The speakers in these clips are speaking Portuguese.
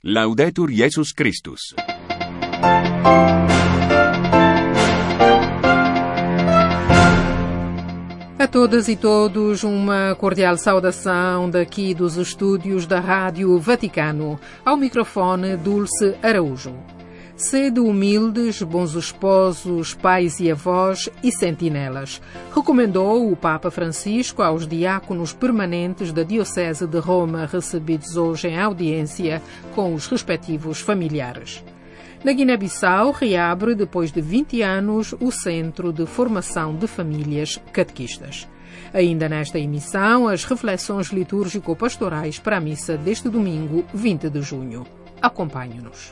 Laudetur Jesus Christus. A todas e todos, uma cordial saudação daqui dos estúdios da Rádio Vaticano. Ao microfone, Dulce Araújo. Sede humildes, bons esposos, pais e avós e sentinelas, recomendou o Papa Francisco aos diáconos permanentes da Diocese de Roma recebidos hoje em audiência com os respectivos familiares. Na Guiné-Bissau, reabre, depois de 20 anos, o Centro de Formação de Famílias Catequistas. Ainda nesta emissão, as reflexões litúrgico-pastorais para a missa deste domingo, 20 de junho. Acompanhe-nos.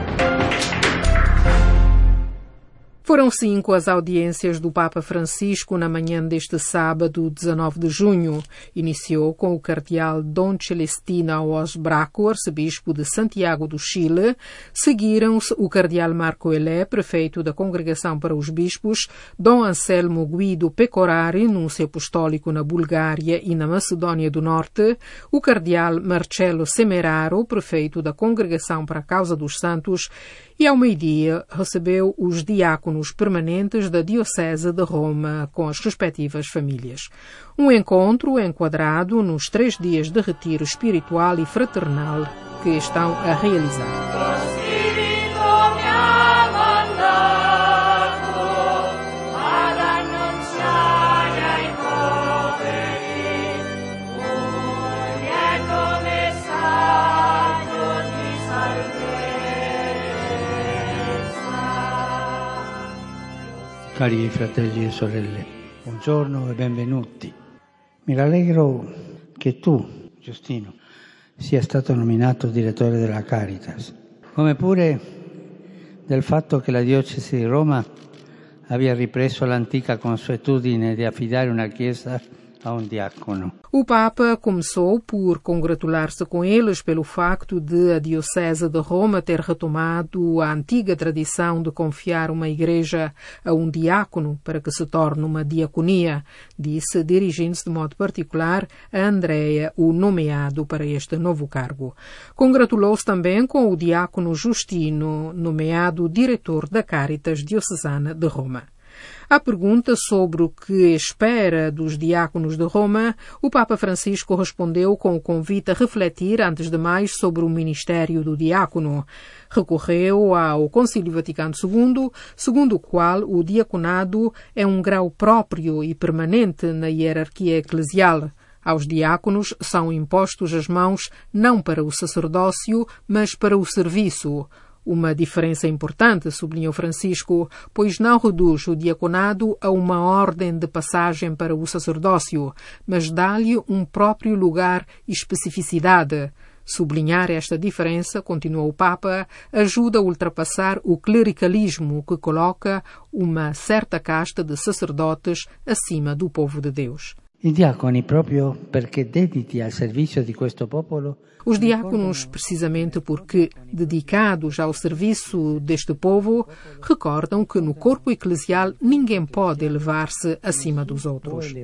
Foram 5 as audiências do Papa Francisco na manhã deste sábado, 19 de junho. Iniciou com o cardeal Dom Celestino Aos Braco, arcebispo de Santiago do Chile. Seguiram-se o cardeal Marco Elé, prefeito da Congregação para os Bispos, Dom Anselmo Guido Pecorari, núncio apostólico na Bulgária e na Macedónia do Norte, o cardeal Marcello Semeraro, prefeito da Congregação para a Causa dos Santos, e ao meio-dia recebeu os diáconos permanentes da Diocese de Roma com as respectivas famílias. Um encontro enquadrado nos 3 dias de retiro espiritual e fraternal que estão a realizar. Cari fratelli e sorelle, buongiorno e benvenuti. Mi rallegro che tu, Giustino, sia stato nominato direttore della Caritas, come pure del fatto che la diocesi di Roma abbia ripreso l'antica consuetudine di affidare una chiesa a um diácono. O Papa começou por congratular-se com eles pelo facto de a Diocese de Roma ter retomado a antiga tradição de confiar uma igreja a um diácono para que se torne uma diaconia, disse, dirigindo-se de modo particular a Andrea, o nomeado para este novo cargo. Congratulou-se também com o diácono Justino, nomeado diretor da Caritas Diocesana de Roma. À pergunta sobre o que espera dos diáconos de Roma, o Papa Francisco respondeu com o convite a refletir, antes de mais, sobre o ministério do diácono. Recorreu ao Concílio Vaticano II, segundo o qual o diaconado é um grau próprio e permanente na hierarquia eclesial. Aos diáconos são impostos as mãos não para o sacerdócio, mas para o serviço. Uma diferença importante, sublinhou Francisco, pois não reduz o diaconado a uma ordem de passagem para o sacerdócio, mas dá-lhe um próprio lugar e especificidade. Sublinhar esta diferença, continuou o Papa, ajuda a ultrapassar o clericalismo que coloca uma certa casta de sacerdotes acima do povo de Deus. I diaconi, proprio perché dediti al servizio di questo popolo, os diáconos, precisamente porque dedicados ao serviço deste povo, recordam que no corpo eclesial ninguém pode elevar-se acima dos outros.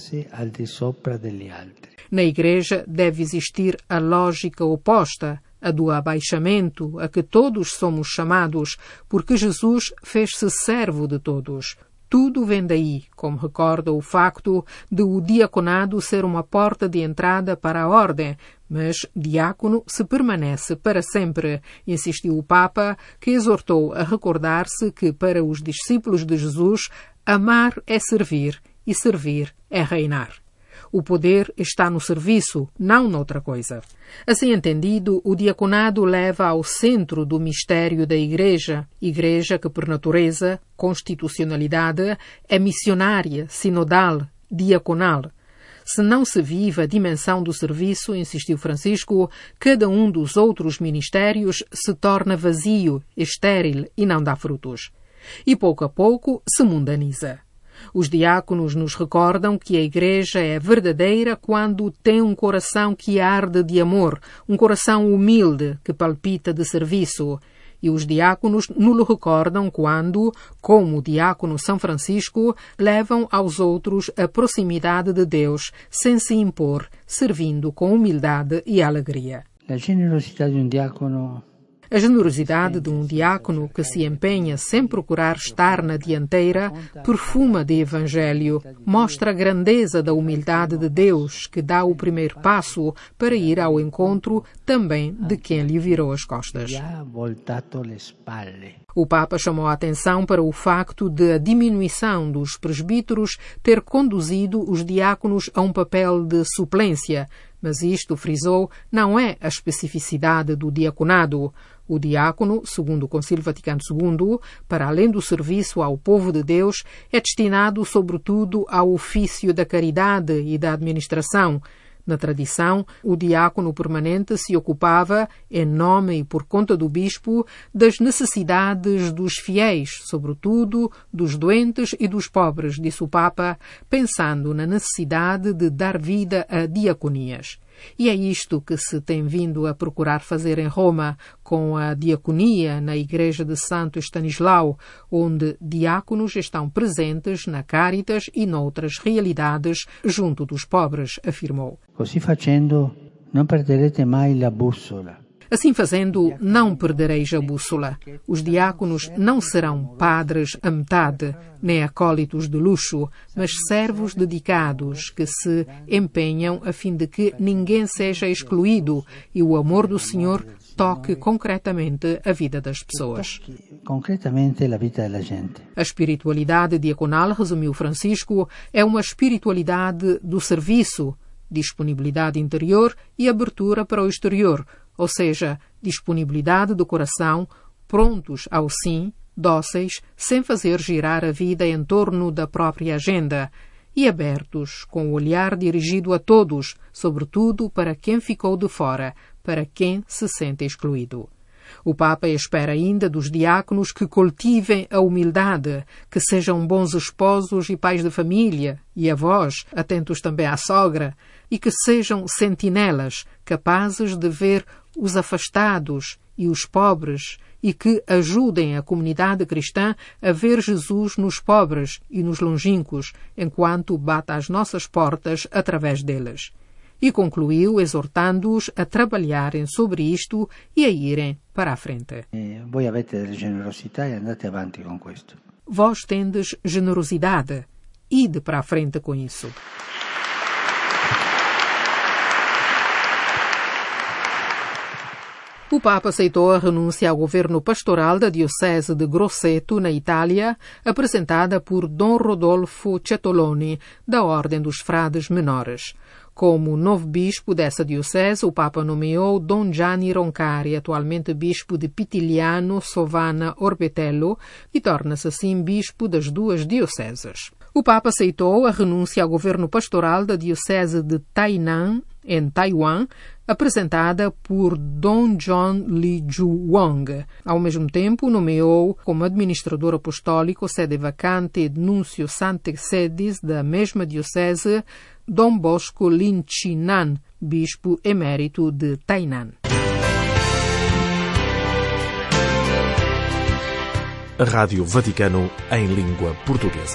Na Igreja deve existir a lógica oposta, a do abaixamento, a que todos somos chamados, porque Jesus fez-se servo de todos. Tudo vem daí, como recorda o facto de o diaconado ser uma porta de entrada para a ordem, mas diácono se permanece para sempre, insistiu o Papa, que exortou a recordar-se que para os discípulos de Jesus, amar é servir e servir é reinar. O poder está no serviço, não noutra coisa. Assim entendido, o diaconado leva ao centro do mistério da Igreja que por natureza, constitucionalidade, é missionária, sinodal, diaconal. Se não se vive a dimensão do serviço, insistiu Francisco, cada um dos outros ministérios se torna vazio, estéril e não dá frutos. E pouco a pouco se mundaniza. Os diáconos nos recordam que a Igreja é verdadeira quando tem um coração que arde de amor, um coração humilde que palpita de serviço. E os diáconos nos recordam quando, como o diácono São Francisco, levam aos outros a proximidade de Deus, sem se impor, servindo com humildade e alegria. La generosità di un diacono. A generosidade de um diácono que se empenha sem procurar estar na dianteira perfuma de evangelho, mostra a grandeza da humildade de Deus, que dá o primeiro passo para ir ao encontro também de quem lhe virou as costas. O Papa chamou a atenção para o facto de a diminuição dos presbíteros ter conduzido os diáconos a um papel de suplência, mas isto, frisou, não é a especificidade do diaconado. O diácono, segundo o Concílio Vaticano II, para além do serviço ao povo de Deus, é destinado sobretudo ao ofício da caridade e da administração. Na tradição, o diácono permanente se ocupava, em nome e por conta do bispo, das necessidades dos fiéis, sobretudo dos doentes e dos pobres, disse o Papa, pensando na necessidade de dar vida a diaconias. E é isto que se tem vindo a procurar fazer em Roma, com a diaconia na Igreja de Santo Stanislau, onde diáconos estão presentes na Caritas e noutras realidades junto dos pobres, afirmou. Così facendo, non perderete mai la bussola. Assim fazendo, não perdereis a bússola. Os diáconos não serão padres a metade, nem acólitos de luxo, mas servos dedicados que se empenham a fim de que ninguém seja excluído e o amor do Senhor toque concretamente a vida das pessoas. Concretamente a vida da gente. A espiritualidade diaconal, resumiu Francisco, é uma espiritualidade do serviço, disponibilidade interior e abertura para o exterior, ou seja, disponibilidade do coração, prontos ao sim, dóceis, sem fazer girar a vida em torno da própria agenda, e abertos, com o olhar dirigido a todos, sobretudo para quem ficou de fora, para quem se sente excluído. O Papa espera ainda dos diáconos que cultivem a humildade, que sejam bons esposos e pais de família, e avós, atentos também à sogra, e que sejam sentinelas, capazes de ver os afastados e os pobres, e que ajudem a comunidade cristã a ver Jesus nos pobres e nos longínquos, enquanto bate às nossas portas através deles. E concluiu exortando-os a trabalharem sobre isto e a irem para a frente. Voi avete generosità e andate avanti con questo. Vós tendes generosidade. Ide para a frente com isso. O Papa aceitou a renúncia ao governo pastoral da Diocese de Grosseto, na Itália, apresentada por Dom Rodolfo Cetoloni, da Ordem dos Frades Menores. Como novo bispo dessa diocese, o Papa nomeou Dom Gianni Roncari, atualmente bispo de Pitigliano, Sovana, Orbetello, e torna-se assim bispo das duas dioceses. O Papa aceitou a renúncia ao governo pastoral da Diocese de Tainan, em Taiwan, apresentada por Dom John Li Ju Wang. Ao mesmo tempo, nomeou como administrador apostólico sede vacante e núncio Sancte Sedis da mesma diocese Dom Bosco Lin Chinan, bispo emérito de Tainan. Rádio Vaticano em língua portuguesa.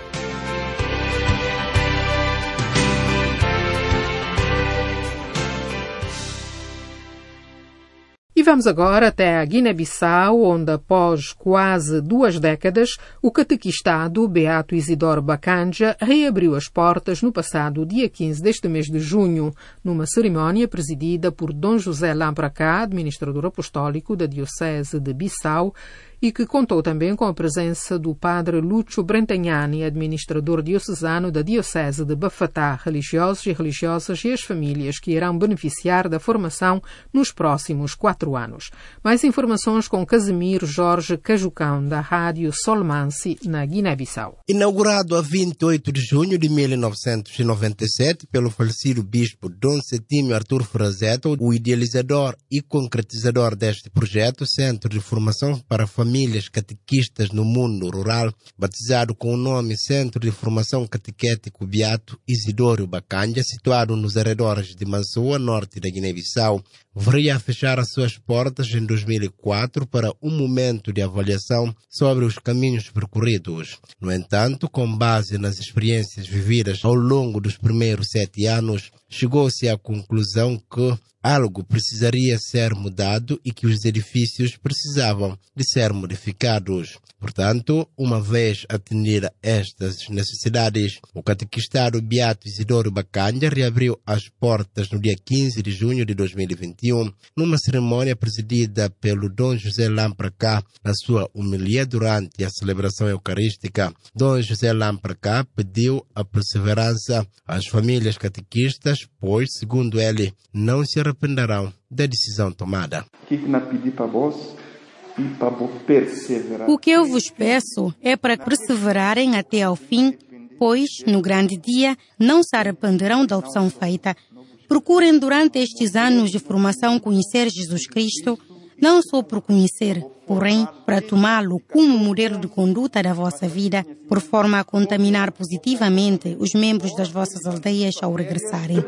E vamos agora até a Guiné-Bissau, onde após quase 2 décadas, o catequistado Beato Isidoro Bacanja reabriu as portas no passado dia 15 deste mês de junho, numa cerimónia presidida por Dom José Lampracá, administrador apostólico da Diocese de Bissau, e que contou também com a presença do padre Lúcio Brentagnani, administrador diocesano da Diocese de Bafatá, religiosos e religiosas e as famílias que irão beneficiar da formação nos próximos 4 anos. Mais informações com Casimiro Jorge Cajucão, da Rádio Solmansi, na Guiné-Bissau. Inaugurado a 28 de junho de 1997 pelo falecido bispo Dom Setímio Artur Frazetta, o idealizador e concretizador deste projeto, Centro de Formação para Famílias Catequistas no Mundo Rural, batizado com o nome Centro de Formação Catequético Beato Isidoro Bacanja, situado nos arredores de Mansoa, norte da Guiné-Bissau, viria a fechar as suas portas em 2004 para um momento de avaliação sobre os caminhos percorridos. No entanto, com base nas experiências vividas ao longo dos primeiros 7 anos, chegou-se à conclusão que algo precisaria ser mudado e que os edifícios precisavam de ser modificados. Portanto, uma vez atendida estas necessidades, o catequistado Beato Isidoro Bacanja reabriu as portas no dia 15 de junho de 2021, numa cerimônia presidida pelo Dom José Lampracá. Na sua homilia durante a celebração eucarística, Dom José Lampracá pediu a perseverança às famílias catequistas, pois, segundo ele, não se arrependerão da decisão tomada. O que eu vos peço é para perseverarem até ao fim, pois, no grande dia, não se arrependerão da opção feita. Procurem durante estes anos de formação conhecer Jesus Cristo, não só por conhecer, porém, para tomá-lo como modelo de conduta da vossa vida, por forma a contaminar positivamente os membros das vossas aldeias ao regressarem.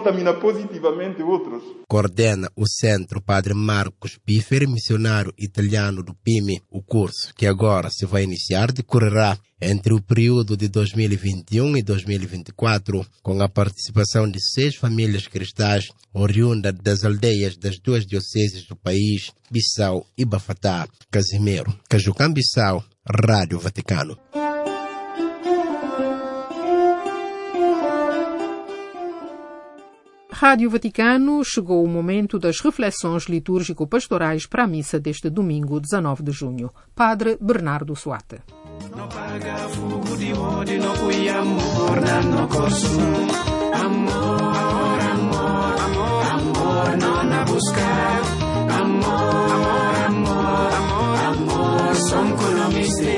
Coordena o Centro Padre Marcos Piferi, missionário italiano do PIMI. O curso, que agora se vai iniciar, decorrerá entre o período de 2021 e 2024, com a participação de 6 famílias cristãs oriundas das aldeias das 2 dioceses do país, Bissau e Bafatá. Casimiro Cajucam, Bissau, Rádio Vaticano. Rádio Vaticano, chegou o momento das reflexões litúrgico-pastorais para a missa deste domingo, 19 de junho. Padre Bernardo Suata. No paga fogo de ódio, no fui amor, no corso. Amor, amor, amor, amor, não na buscar. Amor, amor, amor, amor, amor, som colomiste.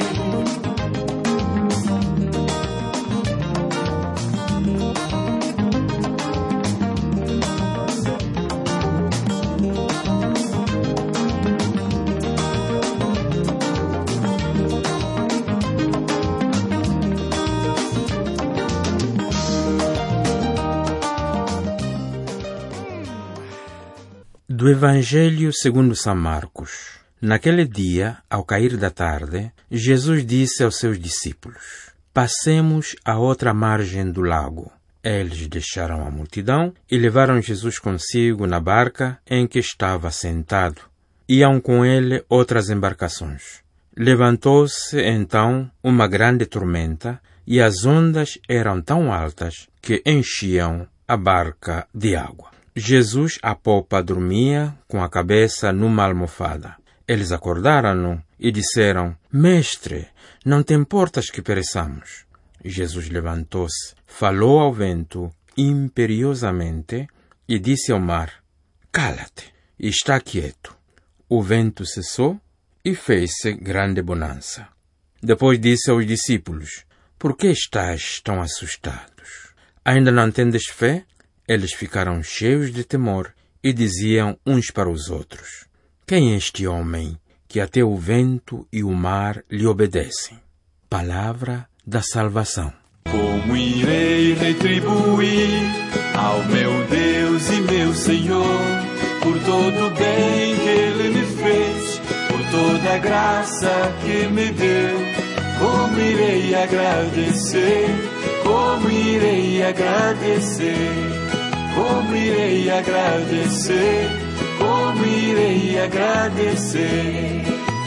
Do Evangelho segundo São Marcos. Naquele dia, ao cair da tarde, Jesus disse aos seus discípulos: Passemos à outra margem do lago. Eles deixaram a multidão e levaram Jesus consigo na barca em que estava sentado. Iam com ele outras embarcações. Levantou-se então uma grande tormenta e as ondas eram tão altas que enchiam a barca de água. Jesus à popa dormia com a cabeça numa almofada. Eles acordaram-no e disseram: Mestre, não te importas que pereçamos? Jesus levantou-se, falou ao vento imperiosamente e disse ao mar: Cala-te, e está quieto. O vento cessou e fez-se grande bonança. Depois disse aos discípulos: Por que estáis tão assustados? Ainda não tendes fé? Eles ficaram cheios de temor e diziam uns para os outros: Quem é este homem que até o vento e o mar lhe obedecem? Palavra da salvação. Como irei retribuir ao meu Deus e meu Senhor por todo o bem que Ele me fez, por toda a graça que me deu? Como irei agradecer? Como irei agradecer? Como irei agradecer? Como irei agradecer?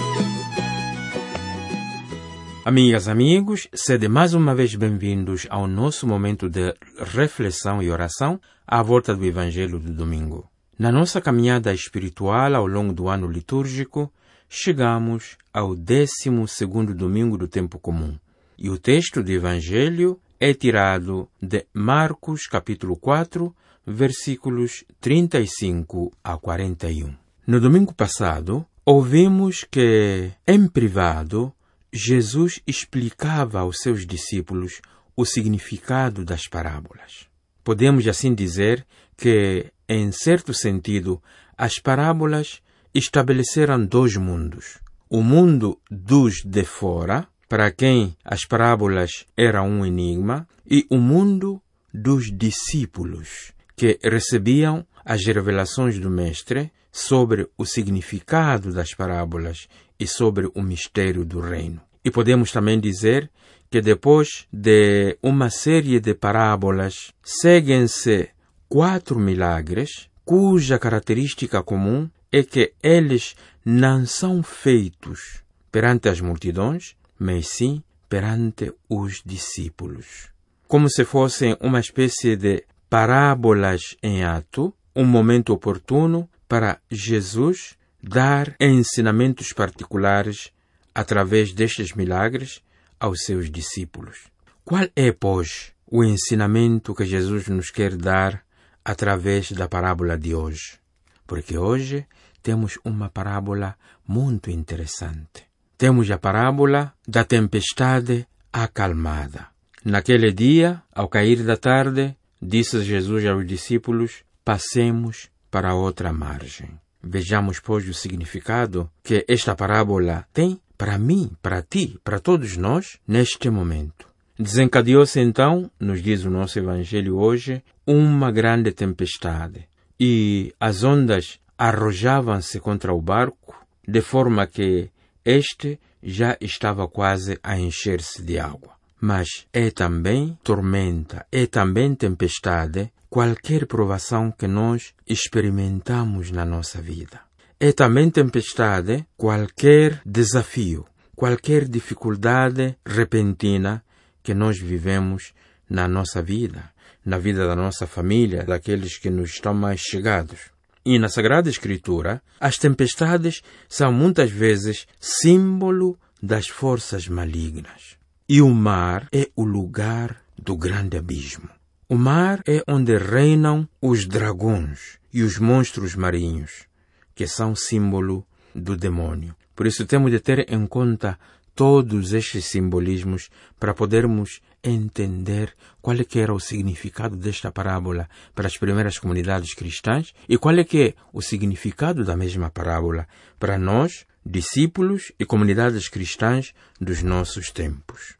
Amigas, amigos, sede mais uma vez bem-vindos ao nosso momento de reflexão e oração à volta do Evangelho do domingo. Na nossa caminhada espiritual ao longo do ano litúrgico, chegamos ao 12º domingo do tempo comum. E o texto do Evangelho é tirado de Marcos, capítulo 4, versículos 35 a 41. No domingo passado, ouvimos que, em privado, Jesus explicava aos seus discípulos o significado das parábolas. Podemos assim dizer que, em certo sentido, as parábolas estabeleceram 2 mundos. O mundo dos de fora, para quem as parábolas eram um enigma, e o mundo dos discípulos, que recebiam as revelações do Mestre sobre o significado das parábolas e sobre o mistério do reino. E podemos também dizer que depois de uma série de parábolas, seguem-se 4 milagres, cuja característica comum é que eles não são feitos perante as multidões, mas sim perante os discípulos. Como se fossem uma espécie de parábolas em ato, um momento oportuno para Jesus dar ensinamentos particulares através destes milagres aos seus discípulos. Qual é, pois, o ensinamento que Jesus nos quer dar através da parábola de hoje? Porque hoje temos uma parábola muito interessante. Temos a parábola da tempestade acalmada. Naquele dia, ao cair da tarde, disse Jesus aos discípulos: passemos para outra margem. Vejamos, pois, o significado que esta parábola tem para mim, para ti, para todos nós, neste momento. Desencadeou-se então, nos diz o nosso Evangelho hoje, uma grande tempestade, e as ondas arrojavam-se contra o barco, de forma que este já estava quase a encher-se de água. Mas é também tormenta, é também tempestade, qualquer provação que nós experimentamos na nossa vida. É também tempestade qualquer desafio, qualquer dificuldade repentina que nós vivemos na nossa vida, na vida da nossa família, daqueles que nos estão mais chegados. E na Sagrada Escritura, as tempestades são muitas vezes símbolo das forças malignas. E o mar é o lugar do grande abismo. O mar é onde reinam os dragões e os monstros marinhos, que são símbolo do demônio. Por isso temos de ter em conta todos estes simbolismos para podermos entender qual é que era o significado desta parábola para as primeiras comunidades cristãs e qual é que é o significado da mesma parábola para nós, discípulos e comunidades cristãs dos nossos tempos.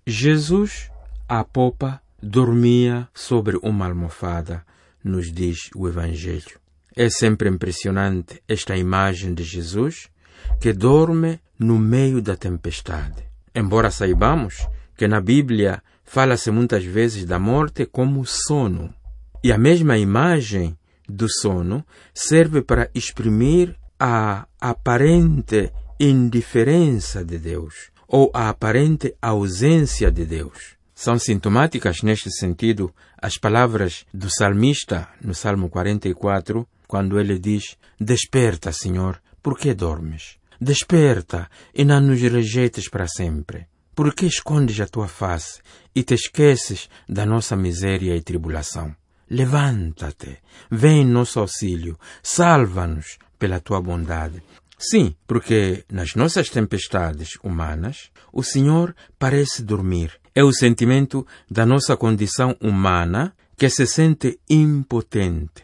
Jesus, à popa, dormia sobre uma almofada, nos diz o Evangelho. É sempre impressionante esta imagem de Jesus que dorme no meio da tempestade. Embora saibamos que na Bíblia fala-se muitas vezes da morte como sono. E a mesma imagem do sono serve para exprimir a aparente indiferença de Deus ou a aparente ausência de Deus. São sintomáticas neste sentido as palavras do salmista no Salmo 44, quando ele diz: desperta, Senhor, por que dormes? Desperta e não nos rejeites para sempre. Por que escondes a tua face e te esqueces da nossa miséria e tribulação? Levanta-te, vem em nosso auxílio, salva-nos pela tua bondade. Sim, porque nas nossas tempestades humanas, o Senhor parece dormir. É o sentimento da nossa condição humana que se sente impotente,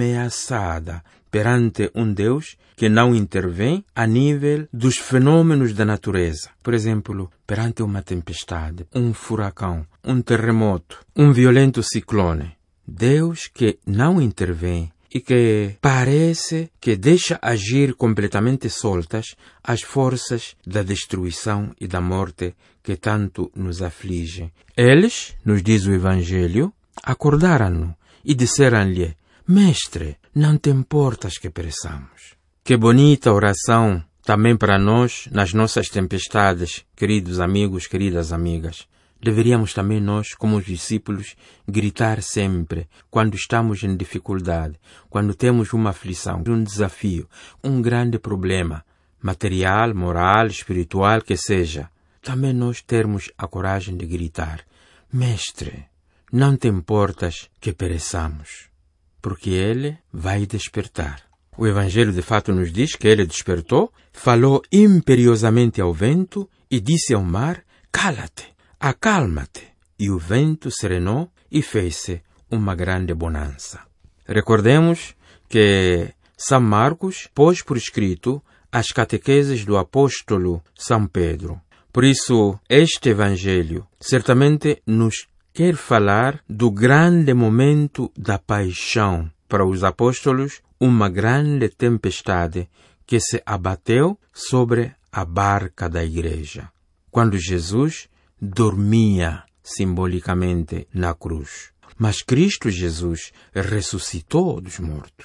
ameaçada perante um Deus que não intervém a nível dos fenômenos da natureza. Por exemplo, perante uma tempestade, um furacão, um terremoto, um violento ciclone. Deus que não intervém e que parece que deixa agir completamente soltas as forças da destruição e da morte que tanto nos afligem. Eles, nos diz o Evangelho, acordaram-no e disseram-lhe: Mestre, não te importas que pereçamos. Que bonita oração também para nós nas nossas tempestades, queridos amigos, queridas amigas. Deveríamos também nós, como os discípulos, gritar sempre quando estamos em dificuldade, quando temos uma aflição, um desafio, um grande problema, material, moral, espiritual, que seja. Também nós termos a coragem de gritar: Mestre, não te importas que pereçamos, porque Ele vai despertar. O Evangelho de fato nos diz que Ele despertou, falou imperiosamente ao vento e disse ao mar: cala-te, acalma-te. E o vento serenou e fez-se uma grande bonança. Recordemos que São Marcos pôs por escrito as catequeses do apóstolo São Pedro. Por isso, este Evangelho certamente nos quer falar do grande momento da paixão. Para os apóstolos, uma grande tempestade que se abateu sobre a barca da igreja, quando Jesus dormia simbolicamente na cruz. Mas Cristo Jesus ressuscitou dos mortos.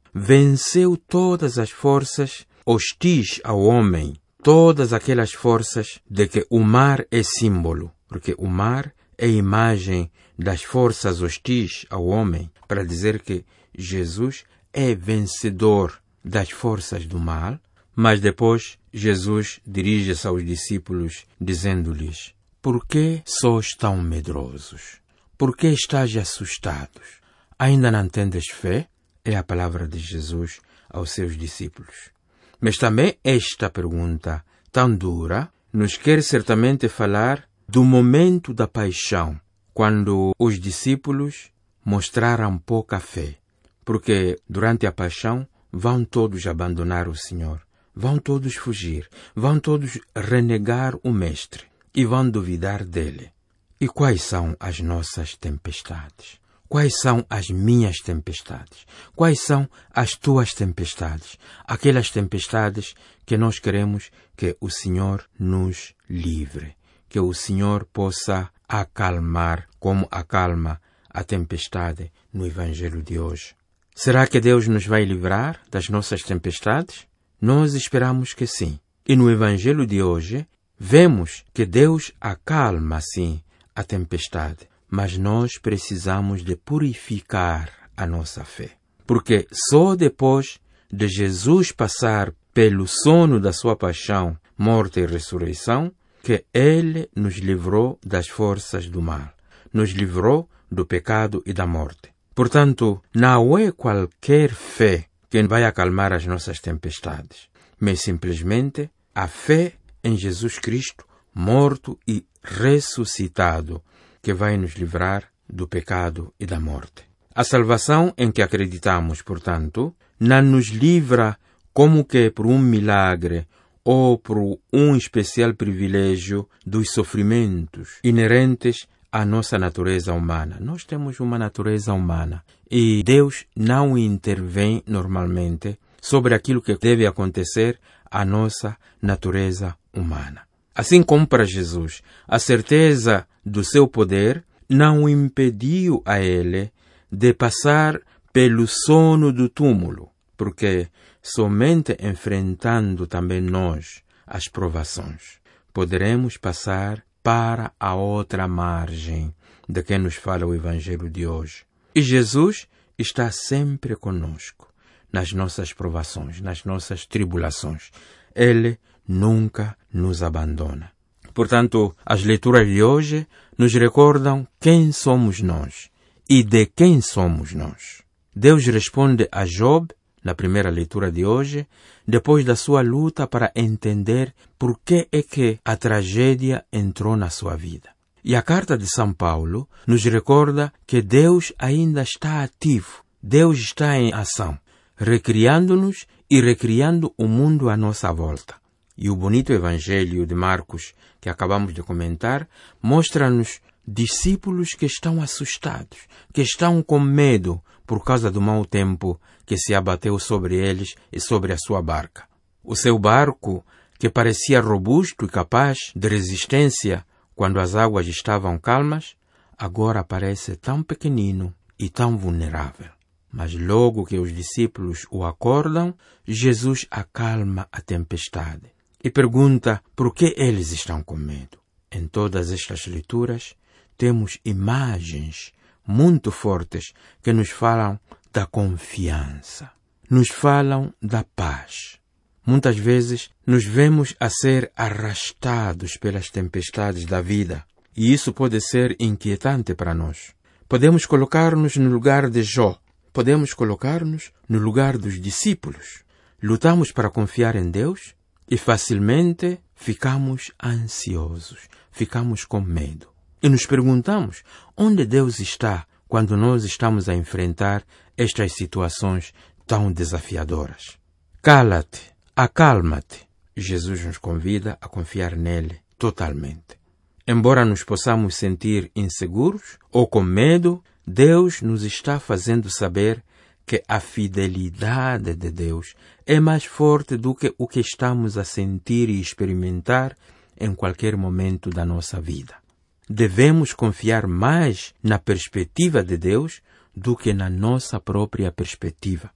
venceu todas as forças hostis ao homem, todas aquelas forças de que o mar é símbolo, porque o mar é imagem das forças hostis ao homem, para dizer que Jesus é vencedor das forças do mal. Mas depois Jesus dirige-se aos discípulos dizendo-lhes: por que sois tão medrosos? Por que estáis assustados? Ainda não tendes fé? É a palavra de Jesus aos seus discípulos. Mas também esta pergunta tão dura nos quer certamente falar do momento da paixão, quando os discípulos mostraram pouca fé, porque durante a paixão vão todos abandonar o Senhor, vão todos fugir, vão todos renegar o Mestre e vão duvidar dele. E quais são as nossas tempestades? Quais são as minhas tempestades? Quais são as tuas tempestades? Aquelas tempestades que nós queremos que o Senhor nos livre, que o Senhor possa acalmar, como acalma a tempestade no Evangelho de hoje. Será que Deus nos vai livrar das nossas tempestades? Nós esperamos que sim. E no Evangelho de hoje, vemos que Deus acalma, sim, a tempestade. Mas nós precisamos de purificar a nossa fé. Porque só depois de Jesus passar pelo sono da sua paixão, morte e ressurreição, que Ele nos livrou das forças do mal, nos livrou do pecado e da morte. Portanto, não é qualquer fé que vai acalmar as nossas tempestades, mas simplesmente a fé em Jesus Cristo, morto e ressuscitado, que vai nos livrar do pecado e da morte. A salvação em que acreditamos, portanto, não nos livra como que por um milagre ou por um especial privilégio dos sofrimentos inerentes à nossa natureza humana. Nós temos uma natureza humana e Deus não intervém normalmente sobre aquilo que deve acontecer à nossa natureza humana. Assim como para Jesus, a certeza do seu poder não impediu a ele de passar pelo sono do túmulo, porque somente enfrentando também nós as provações poderemos passar para a outra margem de que nos fala o Evangelho de hoje. E Jesus está sempre conosco nas nossas provações, nas nossas tribulações. Ele nunca nos abandona. Portanto, as leituras de hoje nos recordam quem somos nós e de quem somos nós. Deus responde a Job, na primeira leitura de hoje, depois da sua luta para entender por que é que a tragédia entrou na sua vida. E a carta de São Paulo nos recorda que Deus ainda está ativo, Deus está em ação, recriando-nos e recriando o mundo à nossa volta. E o bonito Evangelho de Marcos, que acabamos de comentar, mostra-nos discípulos que estão assustados, que estão com medo por causa do mau tempo que se abateu sobre eles e sobre a sua barca. O seu barco, que parecia robusto e capaz de resistência quando as águas estavam calmas, agora parece tão pequenino e tão vulnerável. Mas logo que os discípulos o acordam, Jesus acalma a tempestade e pergunta por que eles estão com medo. Em todas estas leituras, temos imagens muito fortes que nos falam da confiança, nos falam da paz. Muitas vezes nos vemos a ser arrastados pelas tempestades da vida e isso pode ser inquietante para nós. Podemos colocar-nos no lugar de Jó, podemos colocar-nos no lugar dos discípulos. Lutamos para confiar em Deus e facilmente ficamos ansiosos, ficamos com medo. E nos perguntamos onde Deus está quando nós estamos a enfrentar estas situações tão desafiadoras. Cala-te, acalma-te. Jesus nos convida a confiar nele totalmente. Embora nos possamos sentir inseguros ou com medo, Deus nos está fazendo saber que a fidelidade de Deus é mais forte do que o que estamos a sentir e experimentar em qualquer momento da nossa vida. Devemos confiar mais na perspectiva de Deus do que na nossa própria perspectiva.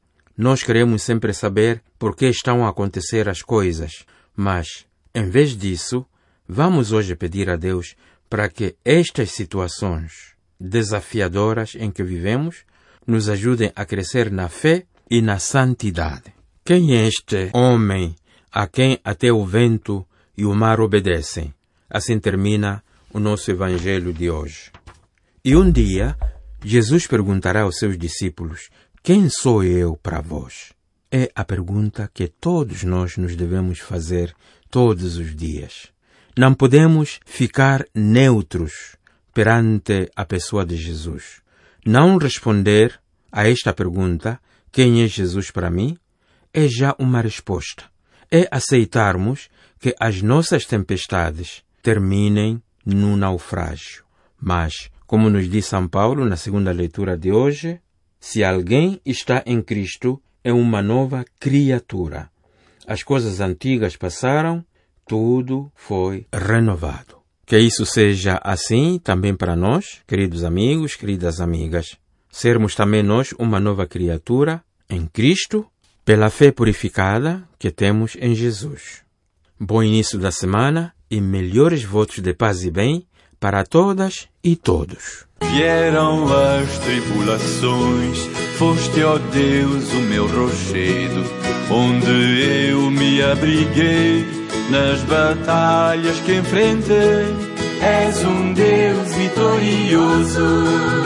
Nós queremos sempre saber por que estão a acontecer as coisas, mas, em vez disso, vamos hoje pedir a Deus para que estas situações desafiadoras em que vivemos nos ajudem a crescer na fé e na santidade. Quem é este homem a quem até o vento e o mar obedecem? Assim termina o nosso evangelho de hoje. E um dia, Jesus perguntará aos seus discípulos: quem sou eu para vós? É a pergunta que todos nós nos devemos fazer todos os dias. Não podemos ficar neutros perante a pessoa de Jesus. Não responder a esta pergunta, quem é Jesus para mim, é já uma resposta. É aceitarmos que as nossas tempestades terminem no naufrágio. Mas, como nos diz São Paulo na segunda leitura de hoje, se alguém está em Cristo, é uma nova criatura. As coisas antigas passaram, tudo foi renovado. Que isso seja assim também para nós, queridos amigos, queridas amigas. Sermos também nós uma nova criatura em Cristo, pela fé purificada que temos em Jesus. Bom início da semana e melhores votos de paz e bem para todas e todos. Vieram as tribulações, foste, ó Deus, o meu rochedo, onde eu me abriguei nas batalhas que enfrentei. És um Deus vitorioso.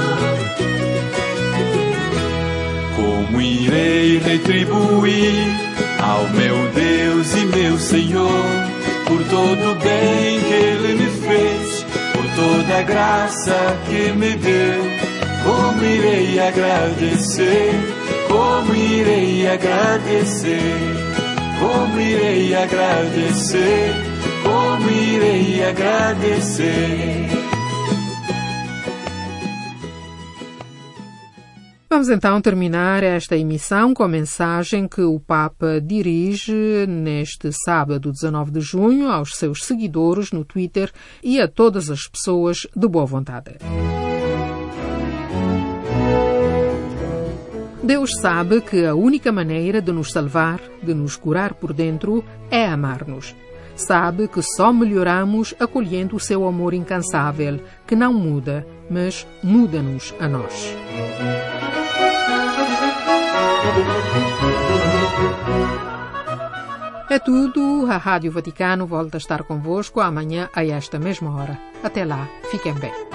Como irei retribuir ao meu Deus e meu Senhor por todo o bem que Ele me fez, por toda a graça que me deu? Como irei agradecer? Como irei agradecer? Como irei agradecer? Como irei agradecer? Vamos então terminar esta emissão com a mensagem que o Papa dirige neste sábado, 19 de junho, aos seus seguidores no Twitter e a todas as pessoas de boa vontade. Deus sabe que a única maneira de nos salvar, de nos curar por dentro, é amar-nos. Sabe que só melhoramos acolhendo o seu amor incansável, que não muda, mas muda-nos a nós. É tudo. A Rádio Vaticano volta a estar convosco amanhã a esta mesma hora. Até lá, fiquem bem.